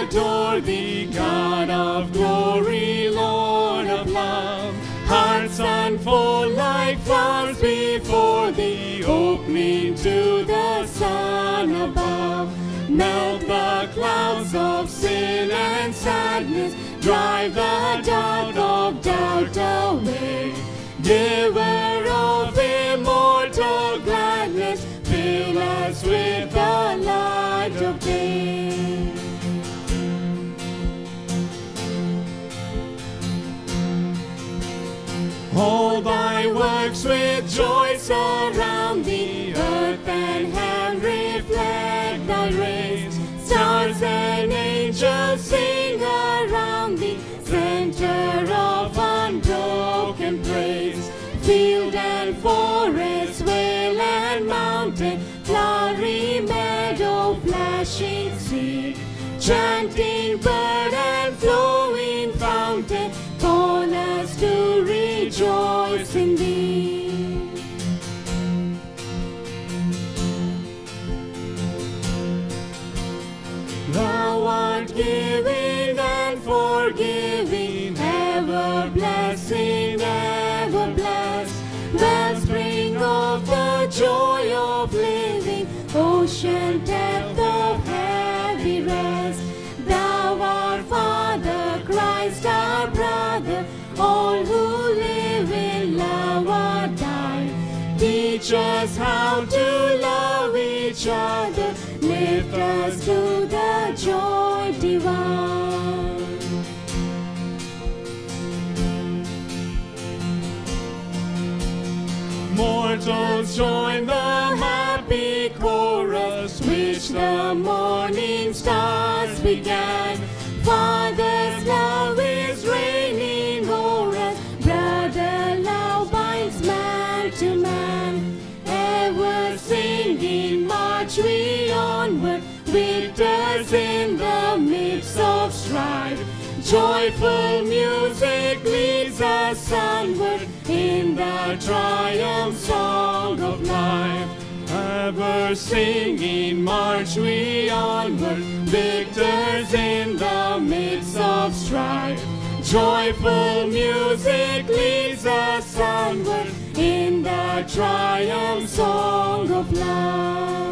adore thee, God of glory, Lord of love. Hearts unfold like flowers before thee, opening to the sun above. Melt the clouds of sin and sadness, drive the dark of doubt away. Giver of immortal gladness, fill us with the light of day. All thy works with joy surround thee, earth and heaven reflect thy rays. Stars and angels sing around thee, center of unbroken praise. Field and forest, vale and mountain, flowery meadow, flashing sea, chanting bird and flowing fountain, call us to rejoice in thee. Thou art giving and forgiving, ever blessing, ever blessed. Wellspring of the joy of living, ocean depth of heavy rest. Thou our Father, Christ our brother, all who live in love are thine. Teach us how to love each other, lift us to the joy divine. Mortals join the happy chorus which the morning stars began. Father's love is reigning o'er us, brother love binds man to man. Ever singing march we onward, victors in the midst of strife. Joyful music leads us onward in the triumph song of life. Ever singing march we onward, victors in the midst of strife. Joyful music leads us onward in the triumph song of life.